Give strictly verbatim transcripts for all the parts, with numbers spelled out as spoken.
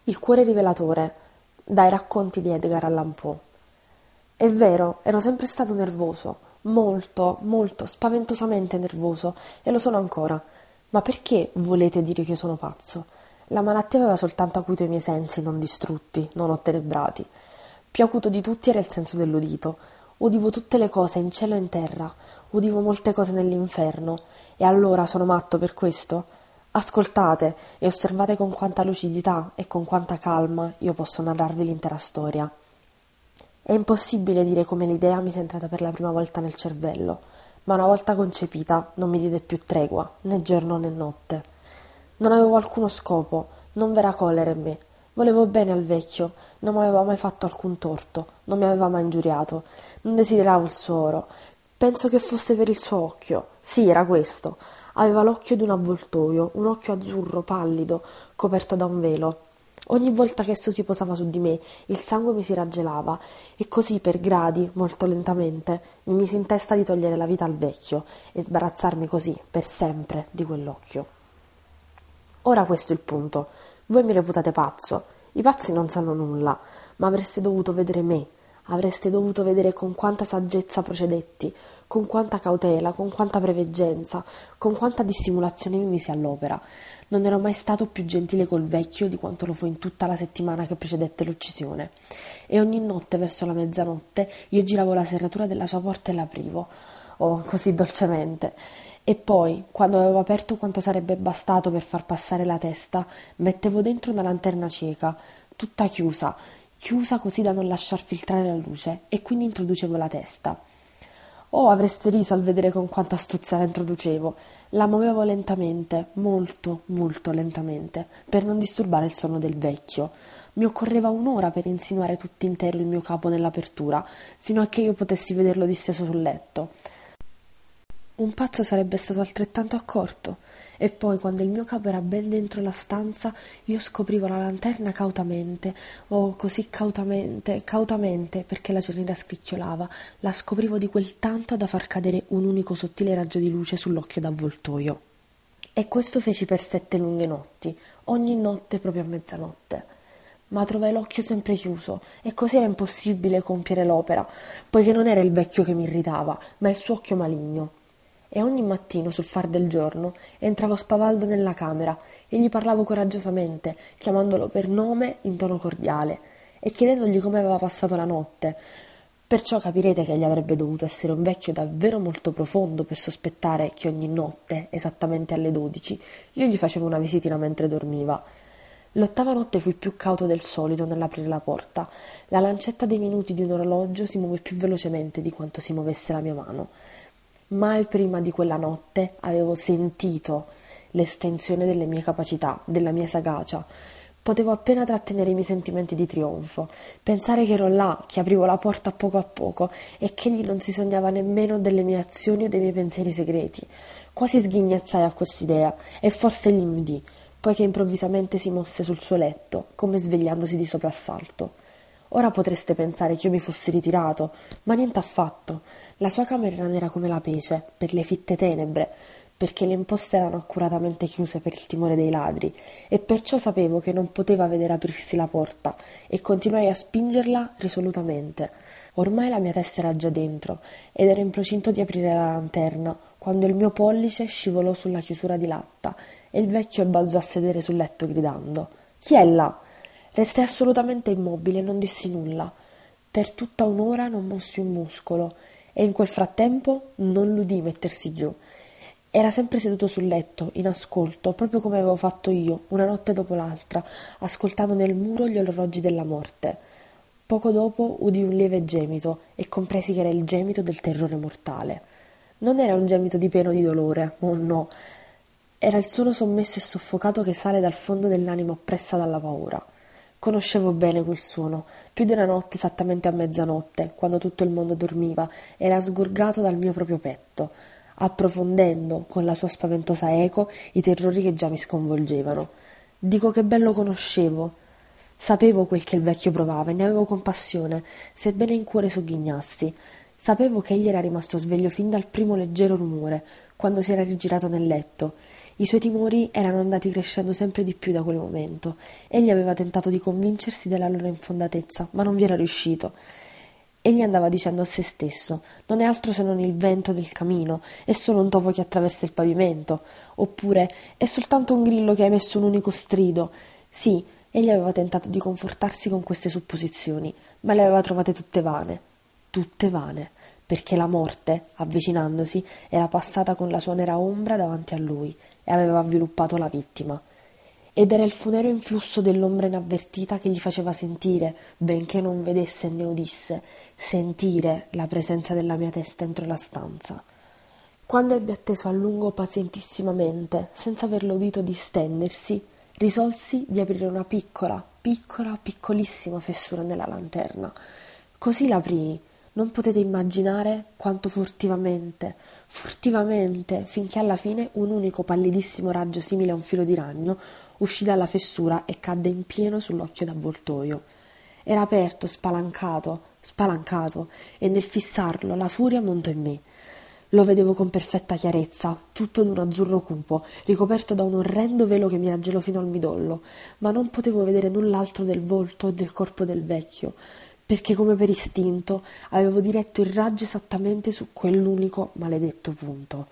Il cuore rivelatore, dai racconti di Edgar Allan Poe. È vero, ero sempre stato nervoso, molto, molto, spaventosamente nervoso, e lo sono ancora. Ma perché volete dire che io sono pazzo? La malattia aveva soltanto acuito i miei sensi, non distrutti, non ottenebrati. Più acuto di tutti era il senso dell'udito. Udivo tutte le cose in cielo e in terra, udivo molte cose nell'inferno, e allora sono matto per questo? Ascoltate e osservate con quanta lucidità e con quanta calma io posso narrarvi l'intera storia. È impossibile dire come l'idea mi sia entrata per la prima volta nel cervello, ma una volta concepita non mi diede più tregua, né giorno né notte. Non avevo alcuno scopo, non v'era collera in me. Volevo bene al vecchio, non mi aveva mai fatto alcun torto, non mi aveva mai ingiuriato, non desideravo il suo oro. Penso che fosse per il suo occhio. Sì, era questo. Aveva l'occhio di un avvoltoio, un occhio azzurro, pallido, coperto da un velo. Ogni volta che esso si posava su di me, il sangue mi si raggelava, e così per gradi, molto lentamente, mi misi in testa di togliere la vita al vecchio e sbarazzarmi così, per sempre, di quell'occhio. Ora questo è il punto. Voi mi reputate pazzo. I pazzi non sanno nulla, ma avreste dovuto vedere me. Avreste dovuto vedere con quanta saggezza procedetti, con quanta cautela, con quanta preveggenza, con quanta dissimulazione mi misi all'opera. Non ero mai stato più gentile col vecchio di quanto lo fu in tutta la settimana che precedette l'uccisione. E ogni notte, verso la mezzanotte, io giravo la serratura della sua porta e l'aprivo. Oh, così dolcemente. E poi, quando avevo aperto quanto sarebbe bastato per far passare la testa, mettevo dentro una lanterna cieca, tutta chiusa, chiusa così da non lasciar filtrare la luce, e quindi introducevo la testa. Oh, avreste riso al vedere con quanta astuzia la introducevo. La muovevo lentamente, molto, molto lentamente, per non disturbare il sonno del vecchio. Mi occorreva un'ora per insinuare tutt'intero il mio capo nell'apertura, fino a che io potessi vederlo disteso sul letto. Un pazzo sarebbe stato altrettanto accorto. E poi, quando il mio capo era ben dentro la stanza, io scoprivo la lanterna cautamente, oh, così cautamente, cautamente, perché la cerniera scricchiolava, la scoprivo di quel tanto da far cadere un unico sottile raggio di luce sull'occhio d'avvoltoio. E questo feci per sette lunghe notti, ogni notte proprio a mezzanotte. Ma trovai l'occhio sempre chiuso, e così era impossibile compiere l'opera, poiché non era il vecchio che mi irritava, ma il suo occhio maligno. E ogni mattino, sul far del giorno, entravo spavaldo nella camera e gli parlavo coraggiosamente, chiamandolo per nome in tono cordiale e chiedendogli come aveva passato la notte. Perciò capirete che egli avrebbe dovuto essere un vecchio davvero molto profondo per sospettare che ogni notte, esattamente alle dodici, io gli facevo una visitina mentre dormiva. L'ottava notte fui più cauto del solito nell'aprire la porta. La lancetta dei minuti di un orologio si muove più velocemente di quanto si muovesse la mia mano. Mai prima di quella notte avevo sentito l'estensione delle mie capacità, della mia sagacia. Potevo appena trattenere i miei sentimenti di trionfo, pensare che ero là, che aprivo la porta a poco a poco e che egli non si sognava nemmeno delle mie azioni o dei miei pensieri segreti. Quasi sghignazzai a quest'idea e forse egli mi udì, poiché improvvisamente si mosse sul suo letto, come svegliandosi di soprassalto. Ora potreste pensare che io mi fossi ritirato, ma niente affatto. La sua camera era nera come la pece, per le fitte tenebre, perché le imposte erano accuratamente chiuse per il timore dei ladri, e perciò sapevo che non poteva vedere aprirsi la porta, e continuai a spingerla risolutamente. Ormai la mia testa era già dentro, ed ero in procinto di aprire la lanterna, quando il mio pollice scivolò sulla chiusura di latta, e il vecchio balzò a sedere sul letto gridando: «Chi è là?» Restai assolutamente immobile e non dissi nulla. Per tutta un'ora non mossi un muscolo, e in quel frattempo non l'udii mettersi giù. Era sempre seduto sul letto, in ascolto, proprio come avevo fatto io, una notte dopo l'altra, ascoltando nel muro gli orologi della morte. Poco dopo udii un lieve gemito e compresi che era il gemito del terrore mortale. Non era un gemito di pena o di dolore, oh no, era il suono sommesso e soffocato che sale dal fondo dell'anima oppressa dalla paura. Conoscevo bene quel suono. Più di una notte, esattamente a mezzanotte, quando tutto il mondo dormiva, era sgorgato dal mio proprio petto, approfondendo, con la sua spaventosa eco, i terrori che già mi sconvolgevano. Dico che ben lo conoscevo. Sapevo quel che il vecchio provava e ne avevo compassione, sebbene in cuore sogghignassi. Sapevo che egli era rimasto sveglio fin dal primo leggero rumore, quando si era rigirato nel letto. I suoi timori erano andati crescendo sempre di più da quel momento. Egli aveva tentato di convincersi della loro infondatezza, ma non vi era riuscito. Egli andava dicendo a se stesso: non è altro se non il vento del camino, è solo un topo che attraversa il pavimento, oppure è soltanto un grillo che ha emesso un unico strido. Sì, egli aveva tentato di confortarsi con queste supposizioni, ma le aveva trovate tutte vane, tutte vane, perché la morte, avvicinandosi, era passata con la sua nera ombra davanti a lui e aveva avviluppato la vittima. Ed era il funereo influsso dell'ombra inavvertita che gli faceva sentire, benché non vedesse né udisse, sentire la presenza della mia testa entro la stanza. Quando ebbe atteso a lungo pazientissimamente, senza averlo udito distendersi, risolsi di aprire una piccola, piccola, piccolissima fessura nella lanterna. Così l'aprii. Non potete immaginare quanto furtivamente, furtivamente, finché alla fine un unico pallidissimo raggio simile a un filo di ragno uscì dalla fessura e cadde in pieno sull'occhio d'avvoltoio. Era aperto, spalancato, spalancato, e nel fissarlo la furia montò in me. Lo vedevo con perfetta chiarezza, tutto d'un azzurro cupo, ricoperto da un orrendo velo che mi era gelo fino al midollo, ma non potevo vedere null'altro del volto e del corpo del vecchio, perché come per istinto avevo diretto il raggio esattamente su quell'unico maledetto punto.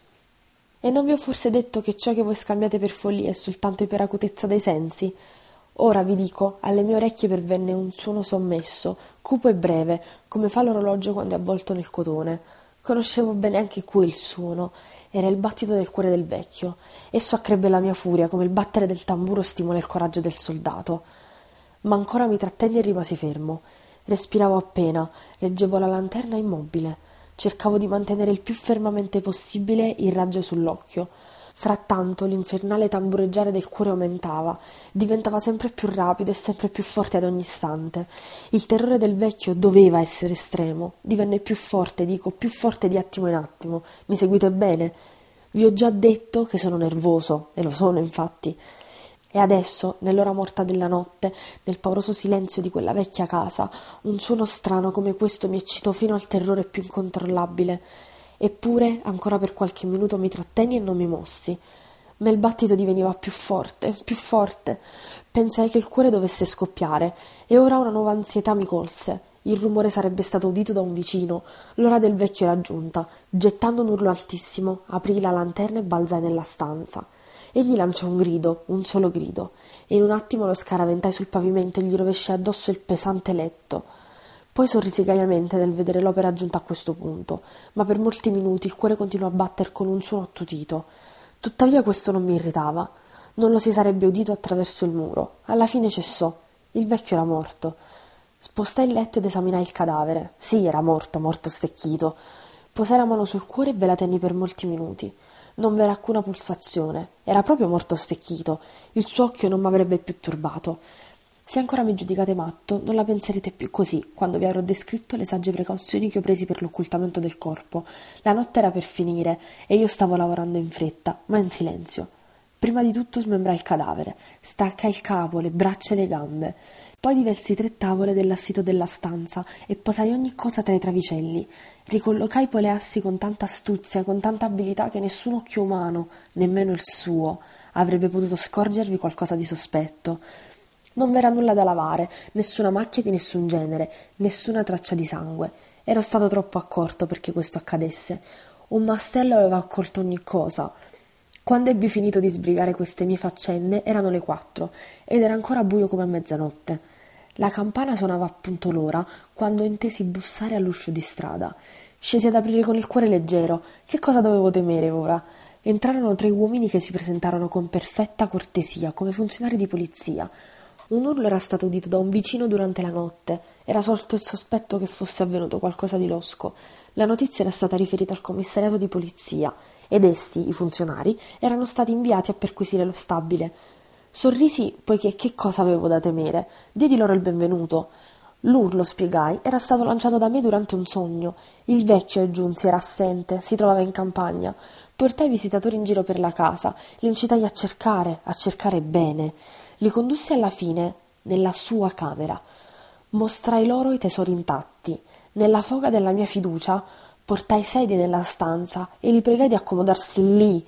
E non vi ho forse detto che ciò che voi scambiate per follia è soltanto iperacutezza dei sensi? Ora vi dico, alle mie orecchie pervenne un suono sommesso, cupo e breve, come fa l'orologio quando è avvolto nel cotone. Conoscevo bene anche quel suono, era il battito del cuore del vecchio. Esso accrebbe la mia furia, come il battere del tamburo stimola il coraggio del soldato. Ma ancora mi trattenni e rimasi fermo. Respiravo appena, reggevo la lanterna immobile. Cercavo di mantenere il più fermamente possibile il raggio sull'occhio. Frattanto l'infernale tambureggiare del cuore aumentava, diventava sempre più rapido e sempre più forte ad ogni istante. Il terrore del vecchio doveva essere estremo, divenne più forte, dico, più forte di attimo in attimo. Mi seguite bene? Vi ho già detto che sono nervoso, e lo sono infatti. E adesso, nell'ora morta della notte, nel pauroso silenzio di quella vecchia casa, un suono strano come questo mi eccitò fino al terrore più incontrollabile. Eppure, ancora per qualche minuto mi trattenni e non mi mossi. Ma il battito diveniva più forte, più forte. Pensai che il cuore dovesse scoppiare, e ora una nuova ansietà mi colse. Il rumore sarebbe stato udito da un vicino. L'ora del vecchio era giunta. Gettando un urlo altissimo, aprii la lanterna e balzai nella stanza. Egli lanciò un grido, un solo grido, e in un attimo lo scaraventai sul pavimento e gli rovesciai addosso il pesante letto. Poi sorrisi gaiamente nel vedere l'opera giunta a questo punto, ma per molti minuti il cuore continuò a batter con un suono attutito. Tuttavia questo non mi irritava. Non lo si sarebbe udito attraverso il muro. Alla fine cessò. Il vecchio era morto. Spostai il letto ed esaminai il cadavere. Sì, era morto, morto stecchito. Posai la mano sul cuore e ve la tenni per molti minuti. Non v'era alcuna pulsazione, era proprio morto stecchito, il suo occhio non m'avrebbe più turbato. Se ancora mi giudicate matto, non la penserete più così, quando vi avrò descritto le sagge precauzioni che ho presi per l'occultamento del corpo. La notte era per finire, e io stavo lavorando in fretta, ma in silenzio. Prima di tutto smembrai il cadavere, staccai il capo, le braccia e le gambe. Poi diversi tre tavole dell'assito della stanza e posai ogni cosa tra i travicelli. Ricollocai poi le assi con tanta astuzia, con tanta abilità che nessun occhio umano, nemmeno il suo, avrebbe potuto scorgervi qualcosa di sospetto. Non v'era nulla da lavare, nessuna macchia di nessun genere, nessuna traccia di sangue. Ero stato troppo accorto perché questo accadesse. Un mastello aveva accolto ogni cosa. Quando ebbi finito di sbrigare queste mie faccende erano le quattro ed era ancora buio come a mezzanotte. La campana suonava appunto l'ora quando intesi bussare all'uscio di strada. Scesi ad aprire con il cuore leggero. Che cosa dovevo temere ora? Entrarono tre uomini che si presentarono con perfetta cortesia, come funzionari di polizia. Un urlo era stato udito da un vicino durante la notte. Era sorto il sospetto che fosse avvenuto qualcosa di losco. La notizia era stata riferita al commissariato di polizia ed essi, i funzionari, erano stati inviati a perquisire lo stabile. Sorrisi, poiché che cosa avevo da temere? Diedi loro il benvenuto. L'urlo, spiegai, era stato lanciato da me durante un sogno. Il vecchio, aggiunsi, era assente, si trovava in campagna. Portai i visitatori in giro per la casa, li incitai a cercare, a cercare bene. Li condussi alla fine nella sua camera. Mostrai loro i tesori intatti. Nella foga della mia fiducia portai sedie nella stanza e li pregai di accomodarsi lì.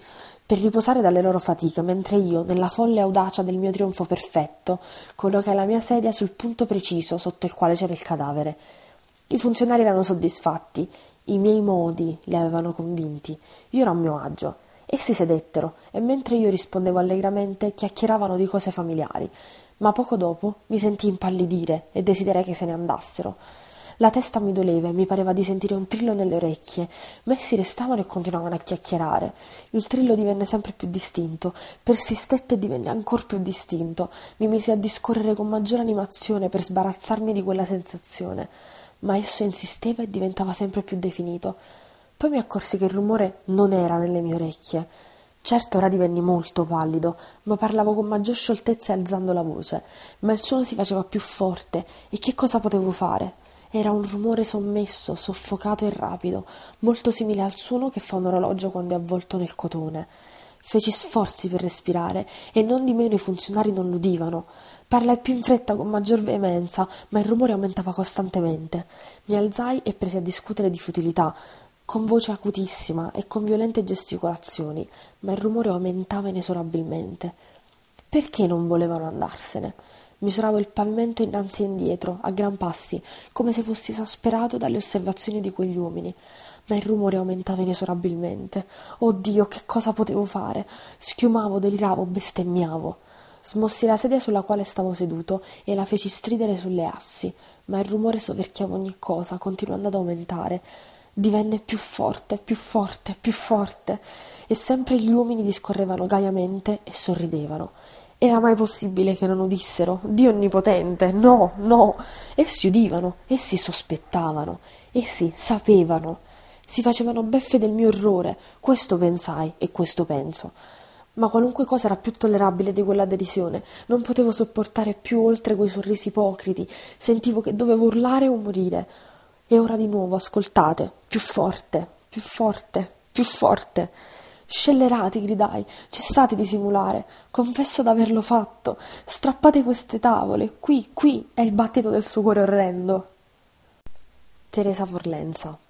per riposare dalle loro fatiche, mentre io, nella folle audacia del mio trionfo perfetto, collocai la mia sedia sul punto preciso sotto il quale c'era il cadavere. I funzionari erano soddisfatti, i miei modi li avevano convinti, io ero a mio agio. Essi sedettero e mentre io rispondevo allegramente chiacchieravano di cose familiari, ma poco dopo mi sentii impallidire e desiderai che se ne andassero. La testa mi doleva e mi pareva di sentire un trillo nelle orecchie, ma essi restavano e continuavano a chiacchierare. Il trillo divenne sempre più distinto, persistette e divenne ancor più distinto. Mi misi a discorrere con maggiore animazione per sbarazzarmi di quella sensazione, ma esso insisteva e diventava sempre più definito. Poi mi accorsi che il rumore non era nelle mie orecchie. Certo, ora divenni molto pallido, ma parlavo con maggior scioltezza e alzando la voce, ma il suono si faceva più forte, e che cosa potevo fare? Era un rumore sommesso, soffocato e rapido, molto simile al suono che fa un orologio quando è avvolto nel cotone. Feci sforzi per respirare, e non di meno i funzionari non l'udivano. Parlai più in fretta con maggior veemenza, ma il rumore aumentava costantemente. Mi alzai e presi a discutere di futilità, con voce acutissima e con violente gesticolazioni, ma il rumore aumentava inesorabilmente. Perché non volevano andarsene? Misuravo il pavimento innanzi e indietro, a gran passi, come se fossi esasperato dalle osservazioni di quegli uomini, ma il rumore aumentava inesorabilmente. Oh Dio, che cosa potevo fare? Schiumavo, deliravo, bestemmiavo. Smossi la sedia sulla quale stavo seduto e la feci stridere sulle assi, ma il rumore soverchiava ogni cosa, continuando ad aumentare. Divenne più forte, più forte, più forte, e sempre gli uomini discorrevano gaiamente e sorridevano. Era mai possibile che non udissero? Dio onnipotente, no, no! Essi udivano, essi sospettavano, essi sapevano. Si facevano beffe del mio orrore, questo pensai e questo penso. Ma qualunque cosa era più tollerabile di quella derisione. Non potevo sopportare più oltre quei sorrisi ipocriti. Sentivo che dovevo urlare o morire. E ora di nuovo, ascoltate, più forte, più forte, più forte. Scellerati, gridai, cessate di simulare, confesso d'averlo fatto, strappate queste tavole, qui, qui è il battito del suo cuore orrendo. Teresa Forlenza.